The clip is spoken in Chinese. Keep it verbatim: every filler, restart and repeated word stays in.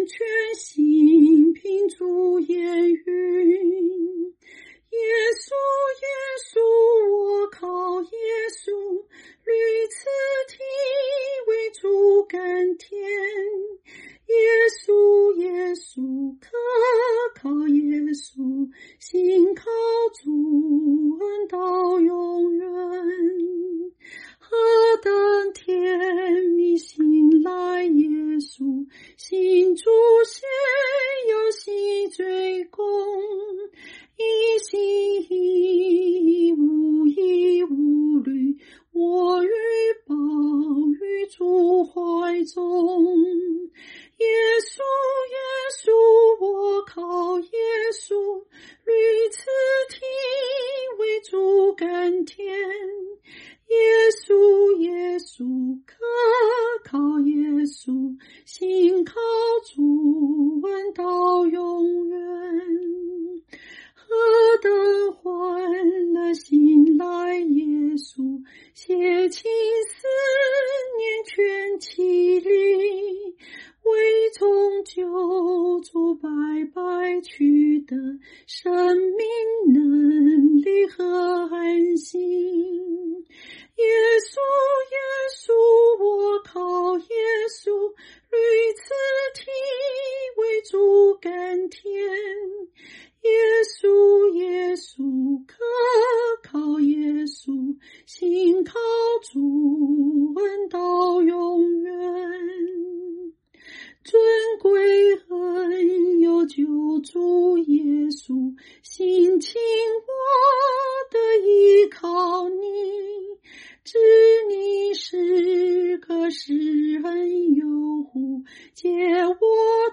全心凭主言语。耶稣耶稣我靠耶稣，屡次体为主甘甜。耶稣耶稣可靠耶稣，信靠主恩到永远。何等甜蜜信赖耶稣，信主先有喜追功，一心一意无疑无虑，我欲抱于主怀中。耶稣耶稣我靠耶稣，屡次体为主甘甜。耶稣耶稣可靠耶稣，信靠主恩到永远。何等欢乐信赖耶稣，写情思念全其力，为从救主白白取得生命能力和安心。耶稣耶稣我靠耶稣，屡次体为主甘甜。耶稣耶稣可靠耶稣，信靠主恩到永远。尊贵恩有救主耶稣，心情我的依靠你，知你是个施恩有护，借我